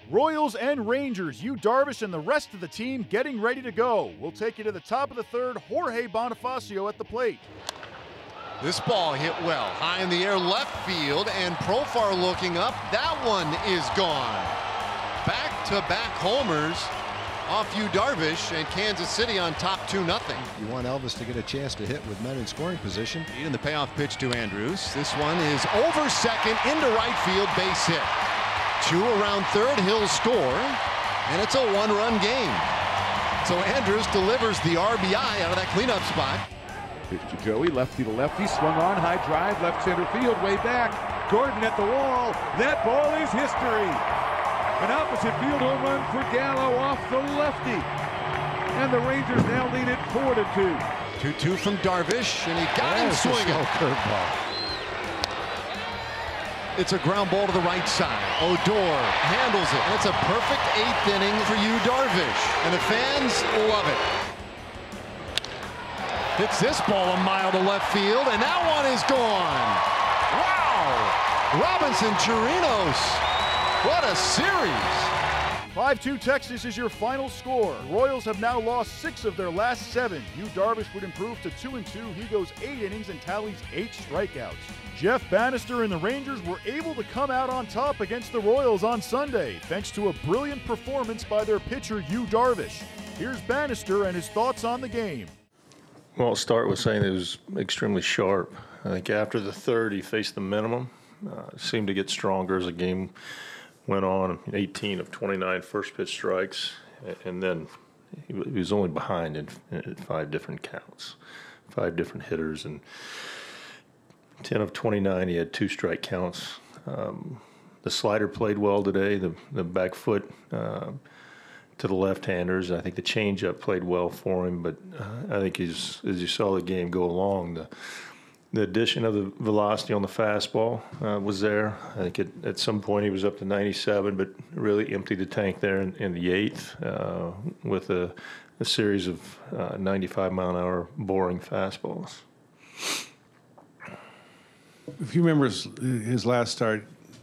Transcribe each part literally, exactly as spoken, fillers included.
Royals and Rangers, Yu Darvish and the rest of the team getting ready to go. We'll take you to the top of the third. Jorge Bonifacio at the plate. This ball hit well, high in the air left field, and Profar looking up. That one is gone. Back-to-back homers off Yu Darvish, and Kansas City on top two nothing. You want Elvis to get a chance to hit with men in scoring position. And the payoff pitch to Andrews. This one is over second, into right field, base hit. Two around third, he'll score, and it's a one-run game. So Andrews delivers the R B I out of that cleanup spot. Pitch to Joey, lefty to lefty, swung on, high drive, left center field, way back. Gordon at the wall. That ball is history. An opposite field home run for Gallo off the lefty. And the Rangers now lead it four to two. two two from Darvish, and he got him swinging. Curveball. It's a ground ball to the right side. Odor handles it, and it's a perfect eighth inning for Yu Darvish, and the fans love it. Hits this ball a mile to left field, and that one is gone. Wow! Robinson Chirinos. What a series. five two Texas is your final score. Royals have now lost six of their last seven. Yu Darvish would improve to two and two. He goes eight innings and tallies eight strikeouts. Jeff Bannister and the Rangers were able to come out on top against the Royals on Sunday, thanks to a brilliant performance by their pitcher, Yu Darvish. Here's Bannister and his thoughts on the game. Well, I'll start with saying it was extremely sharp. I think after the third, he faced the minimum. Uh, seemed to get stronger as the game went on. eighteen of twenty-nine first pitch strikes, and then he was only behind in, in five different counts, five different hitters, and ten of twenty-nine, he had two strike counts. Um, the slider played well today, the, the back foot uh, to the left-handers. I think the changeup played well for him, but uh, I think he's, as you saw the game go along, the, the addition of the velocity on the fastball uh, was there. I think it, at some point he was up to ninety-seven, but really emptied the tank there in, in the eighth uh, with a, a series of uh, ninety-five mile an hour boring fastballs. If you remember his, his last start,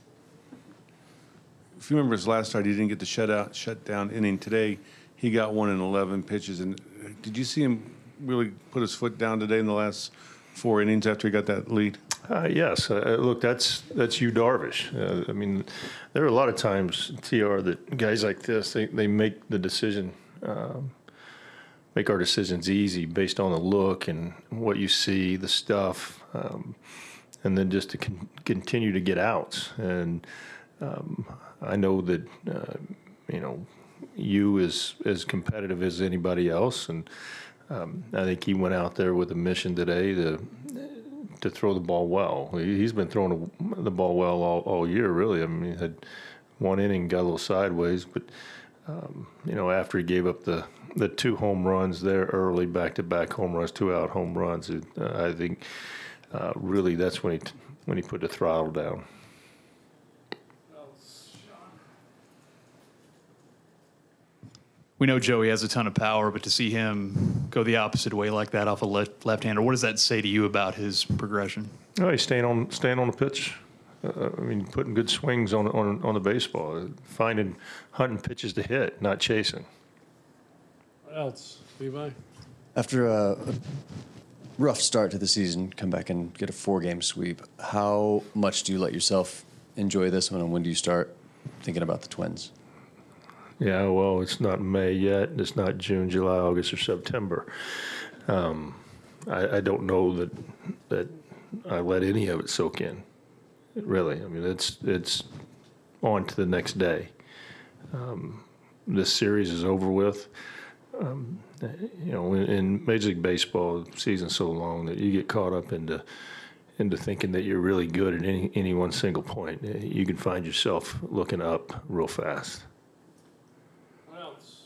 if you remember his last start, he didn't get the shutout, shutdown inning. Today, he got one in eleven pitches. And did you see him really put his foot down today in the last four innings after he got that lead? Uh, yes. Uh, look, that's that's Yu Darvish. Uh, I mean, there are a lot of times, T R, that guys like this, they, they make the decision, um, make our decisions easy based on the look and what you see, the stuff. Um, and then just to con- continue to get outs. And um, I know that, uh, you know, Yu is as competitive as anybody else. And um, I think he went out there with a mission today to to throw the ball well. He's been throwing the ball well all, all year, really. I mean, he had one inning, got a little sideways. But, um, you know, after he gave up the, the two home runs there early, back-to-back home runs, two-out home runs, it, uh, I think – Uh, really, that's when he t- when he put the throttle down. We know Joey has a ton of power, but to see him go the opposite way like that off a left left-hander, what does that say to you about his progression? Oh, he's staying on staying on the pitch. Uh, I mean, putting good swings on on on the baseball, finding hunting pitches to hit, not chasing. What else, Levi? After a rough start to the season, come back and get a four-game sweep. How much do you let yourself enjoy this one, and when do you start thinking about the Twins? Yeah, well, it's not May yet. It's not June, July, August, or September. Um, I, I don't know that that I let any of it soak in. Really, I mean, it's it's on to the next day. Um, this series is over with. Um, you know, in, in Major League Baseball, the season's so long that you get caught up into into thinking that you're really good at any any one single point. You can find yourself looking up real fast. What else?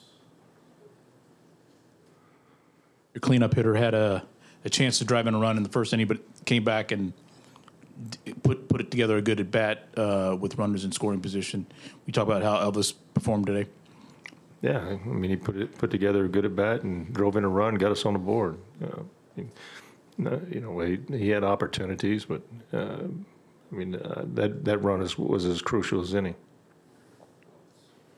Your cleanup hitter had a, a chance to drive in a run in the first inning, but came back and d- put put it together a good at bat uh, with runners in scoring position. We talk about how Elvis performed today. Yeah, I mean, he put it put together a good at bat and drove in a run, got us on the board. Uh, he, you know, he, he had opportunities, but uh, I mean, uh, that that run is, was as crucial as any.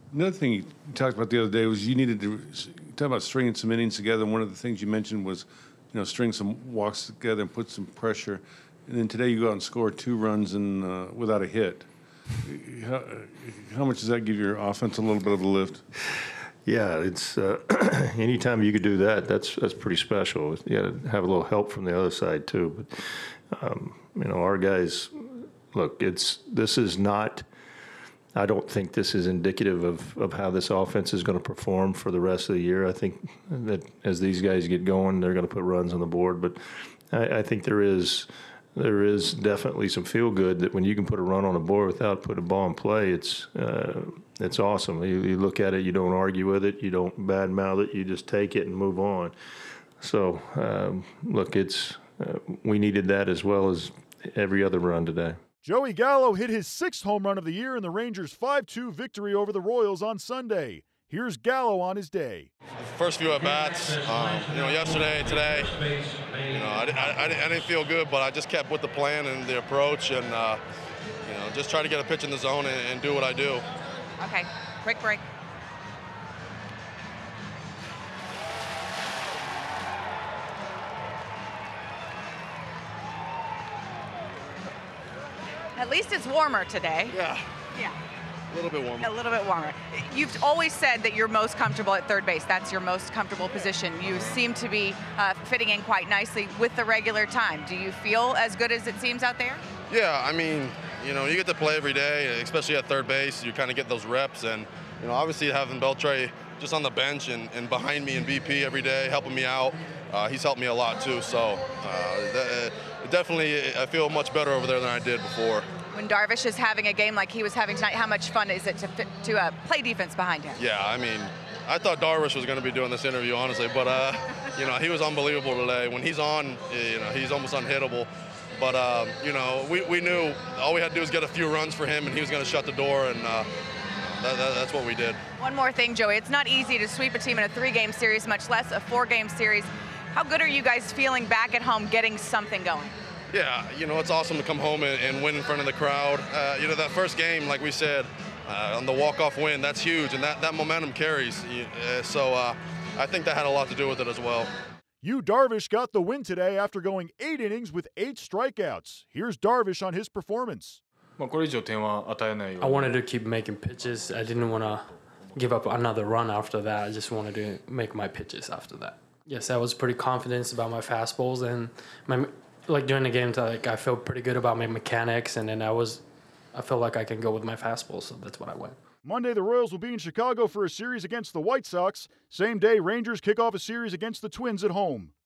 Another thing you talked about the other day was you needed to talk about stringing some innings together. One of the things you mentioned was, you know, string some walks together and put some pressure. And then today you go out and score two runs and uh, without a hit. How, how much does that give your offense a little bit of a lift? Yeah, it's uh, anytime you could do that, that's that's pretty special. You got to have a little help from the other side too. But um, you know, our guys, look, it's this is not. I don't think this is indicative of, of how this offense is going to perform for the rest of the year. I think that as these guys get going, they're going to put runs on the board. But I, I think there is there is definitely some feel good that when you can put a run on the board without putting a ball in play, it's uh, it's awesome. You, you look at it, you don't argue with it, you don't badmouth it, you just take it and move on. So um, look, it's uh, we needed that as well as every other run today. Joey Gallo hit his sixth home run of the year in the Rangers' five two victory over the Royals on Sunday. Here's Gallo on his day. First few at-bats, um, you know, yesterday, today, you know, I, I, I didn't feel good, but I just kept with the plan and the approach and, uh, you know, just try to get a pitch in the zone and, and do what I do. Okay, quick break. At least it's warmer today. Yeah. Yeah. A little bit warmer. A little bit warmer. You've always said that you're most comfortable at third base. That's your most comfortable position. You seem to be uh, fitting in quite nicely with the regular time. Do you feel as good as it seems out there? Yeah, I mean, you know, you get to play every day, especially at third base. You kind of get those reps. And, you know, obviously having Beltre just on the bench and, and behind me in B P every day, helping me out, uh, he's helped me a lot too. So uh, th- definitely I feel much better over there than I did before. When Darvish is having a game like he was having tonight, how much fun is it to to uh, play defense behind him? Yeah, I mean, I thought Darvish was going to be doing this interview, honestly, but uh, you know, he was unbelievable today. When he's on, you know, he's almost unhittable. But uh, you know, we, we knew all we had to do was get a few runs for him, and he was going to shut the door, and uh, that, that, that's what we did. One more thing, Joey. It's not easy to sweep a team in a three-game series, much less a four-game series. How good are you guys feeling back at home, getting something going? Yeah, you know, it's awesome to come home and, and win in front of the crowd. Uh, you know, that first game, like we said, uh, on the walk-off win, that's huge, and that, that momentum carries. Uh, so uh, I think that had a lot to do with it as well. Yu Darvish got the win today after going eight innings with eight strikeouts. Here's Darvish on his performance. I wanted to keep making pitches. I didn't want to give up another run after that. I just wanted to make my pitches after that. Yes, I was pretty confident about my fastballs and my... Like during the game, like I felt pretty good about my mechanics, and then I was, I felt like I can go with my fastball, so that's what I went. Monday, the Royals will be in Chicago for a series against the White Sox. Same day, Rangers kick off a series against the Twins at home.